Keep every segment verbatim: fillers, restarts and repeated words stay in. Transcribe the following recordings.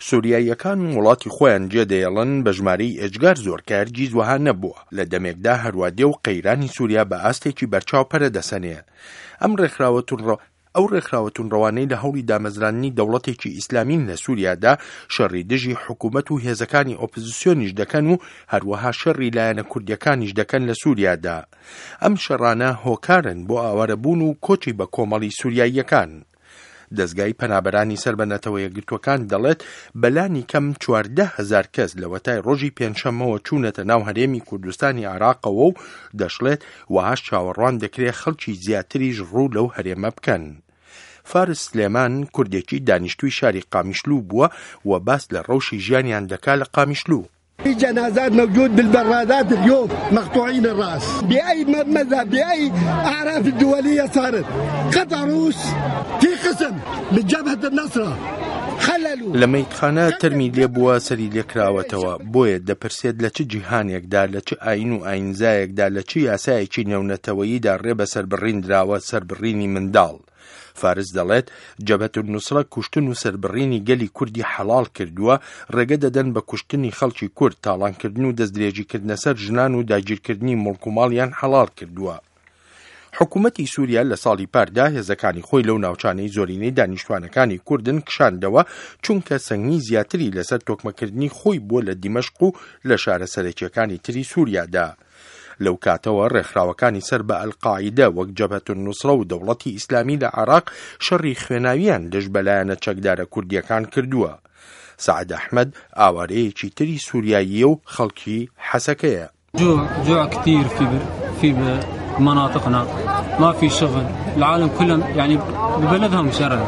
سووریاییەکان وڵاتی خۆیان جێدەیەڵن بە ژمارەی ئێجگار زۆر کارگیز وەها نەبووە لە دەمێکدا هەروادێ و قەیرانی سووریا بە ئاستێکی بەرچاوپەرە دەسەنێ. ئەم ڕێکخراوەتونڕە ئەو ڕێکخراوەتون ڕەوانەی لە هەوڵی دامەزرانی دەوڵەتێکی ئیسلامین لە سووریادا شەڕی دژی حکوومەت و هێزەکانی ئۆپۆزیسیۆنیش دەکەن و هەروەها شەڕی لایەنە کوردیەکانیش دەکەن لە سووریادا. ئەم شەڕانە هۆکارن بۆ ئاوارەبوون و کۆچی بە کۆمەڵی سووریاییەکان. دەستگای پەنابەرانی سەر بە نەتەوە یەکگرتووەکان دەڵێت بەلانی کەم چواردە هەزار کەس لە وەتای ڕۆژی پێنجشەممەوە چوونەتە ناو هەرێمی کوردستانی عێراقەوە و دەشڵێت وەهاش چاوەڕوان دەکرێت خەڵکی زیاتریش ڕوو لەو هەرێمە بکەن. فارس سلێمان کوردێکی دانیشتووی شاری قامیشلو بووە و باس لە ڕەوشی ژیانیان دەکا لە قامیشلو. في جنازات موجود بالبرادات اليوم مقطوعين الراس بأي مذهب بأي أعراف الدولية صارت. قطع روس في قسم من جبهة النصرة لە مەیتخانە تەرمی لێ بووە سەری لێکراوەتەوە بۆیە دەپرسێت لە چ جیهانێکدا لە چ ئاین و ئاینزایەکدا لە چ یاسایەکی نێونەتەوەییدا ڕێ بە سەربڕین دراوە سەربڕینی منداڵ. فارس دەڵێت جەبهەت النوسرە کوشتن و سەربڕینی گەلی کوردی حەڵال کردووە ڕێگە دەدەن بە کوشتنی خەڵکی کورد تاڵانکردن و دەستدرێژیکردنە سەر ژنان و داگیرکردنی مڵک و ماڵیان حەڵال کردووە. حکوومەتی سووریا لە ساڵی پاردا هێزەکانی خۆی لەو ناوچانەی زۆرینەی دانیشتوانەکانی کوردن کشاندەوە چونکە سەنگنی زیاتری لەسەر تۆکمەکردنی خۆی بووە لە دیمەشق و لە شارە سەرەکیەکانی تری سووریادا. لەو کاتەوە ڕێکخراوەکانی سەر بە ئەلقاعیدە وەک جەبهەت النوسرە و دەوڵەتی ئیسلامی لە عێراق شەڕی خوێناویان لەش بەلایەنە چەکدارە کوردیەکان کردووە. سعد ئەحمەد ئاوارەیەکی تری سووریاییە و خەڵکی حەسەکەیە. جوع كثير في في مناطقنا ما في شغل العالم كلهم يعني ببلدهم شر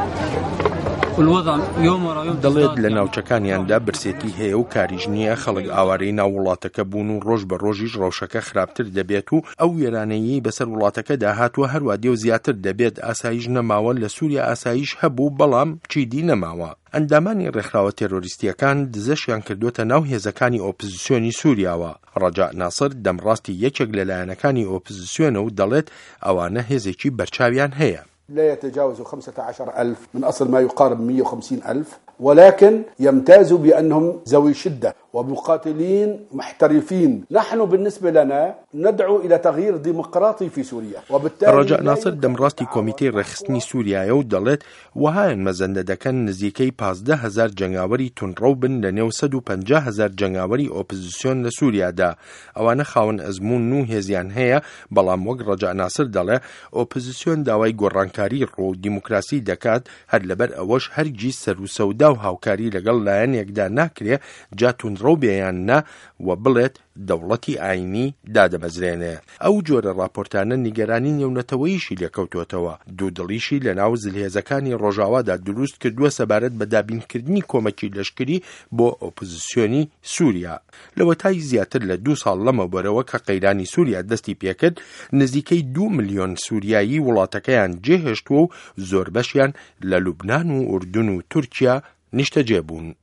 دەڵێت لە ناوچەکانیاندا برسێتی هەیە و کاریژ نییە خەڵک ئاوارەی ناو وڵاتەکە بوون و ڕۆژ بە ڕۆژیش ڕەوشەکە خراپتر دەبێت و ئەو وێرانەیی بەسەر وڵاتەکەدا هاتووە هەروە دێ و زیاتر دەبێت ئاسایش نەماوە لە سووریا ئاسایش هەبوو بەڵام چیدی نەماوە. ئەندامانی ڕێکخراوە تێرۆریستیەکان دزەشیان کردوتە ناو هێزەکانی ئۆپۆزیسیۆنی سووریاوە. ڕەجا ناسر دەمڕاستی یەکێک لەلایەنەکانی ئۆپۆزیسیۆنە و دەڵێت ئەوانە هێزێکی بەرچاویان هەیە. لا يتجاوز خمسة عشر ألف من أصل ما يقارب مئة وخمسين ألف، ولكن يمتازوا بأنهم ذوي شدة ومقاتلين محترفين. نحن بالنسبة لنا ندعو إلى تغيير ديمقراطي في سوريا وبالتالي رجاء ناصر دەمڕاستی کۆمیتەی ڕێخستنی سووریایە و دەڵێت وهایان مەزەندە دەکەن نزیکەی پازدە هەزار جەنگاوەری تونڕەو بن لە نێو سەد و پەنجا هەزار جەنگاوەری ئۆپۆزیسیۆن لە سووریادا. ئەوانە خاوەن ئەزمون و هێزیان هەیە بەڵام وەک ڕەجاء ناصر دەڵێ ئۆپۆزیسیۆن داوای گۆڕانکاری ڕۆ و دیموکراسی دەکات هەر لەبەر ئەوەش هەرگیز سەر و سەودا و هاوکاری لەگەڵ لایەنێکدا ناکرێ جاتون ڕەو بێیان نا و بڵێت دەوڵەتی ئاینی دادەمەزرێنێ. ئەو جۆرە راپۆرتانە نیگەرانی نێونەتەوەییشی لێکەوتوتەوە. دوودڵیشی لە ناو زلهێزەکانی ڕۆژاوادا دروست کردووە سەبارەت بە دابینکردنی کۆمەکی لەشکری بۆ ئۆپۆزیسیۆنی سووریا. لەوەتای زیاتر لە دوو ساڵ لەمەوبەرەوە کە قەیرانی سووریا دەستی پێکرد نزیکەی دوو ملیۆن سووریایی وڵاتەکەیان جێهێشتووە و زۆر بەشیان لە لوبنان و ئوردون و تورکیا نیشتەجێ بوون.